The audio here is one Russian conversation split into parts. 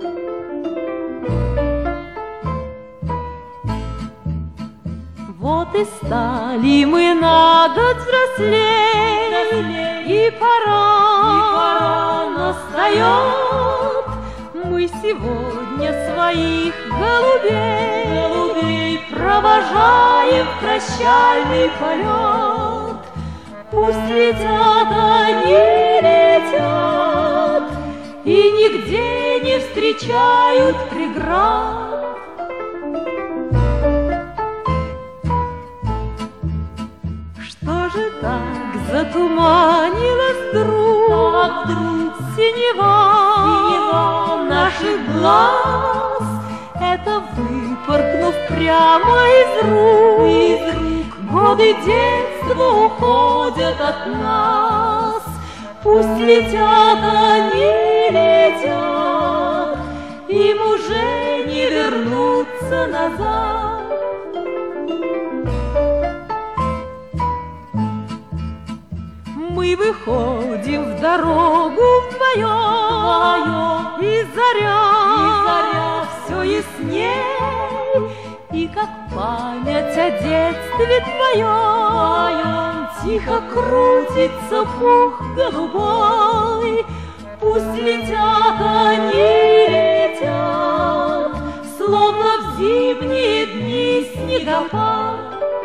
Вот и стали мы на год взрослей, и пора настает. Мы сегодня своих голубей провожаем в прощальный полет. Пусть летят они, летят, и нигде не встречают преград. Что же так затуманилось вдруг синева наших глаз? Это выпорхнув прямо из рук, годы детства уходят от нас. Пусть летят они, летят, им уже не вернуться назад. Мы выходим в дорогу вдвоем, и заря все ясней, и как память о детстве твоем тихо крутится пух голубой. Пусть летят они, летят, словно в зимние дни снегопад.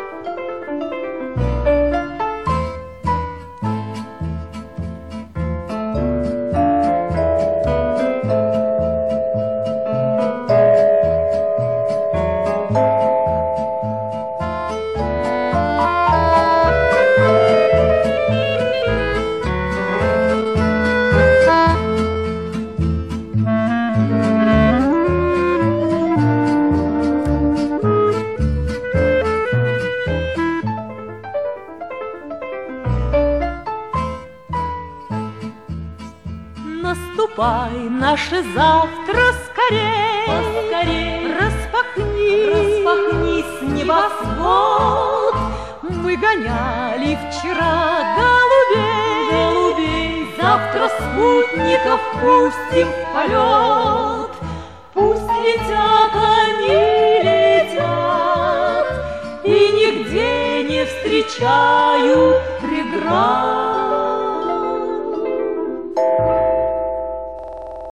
Наступай наше завтра скорей, распахнись небосвод. Мы гоняли вчера голубей, завтра спутников пустим в полет. Пусть летят они, летят, и нигде не встречают преград.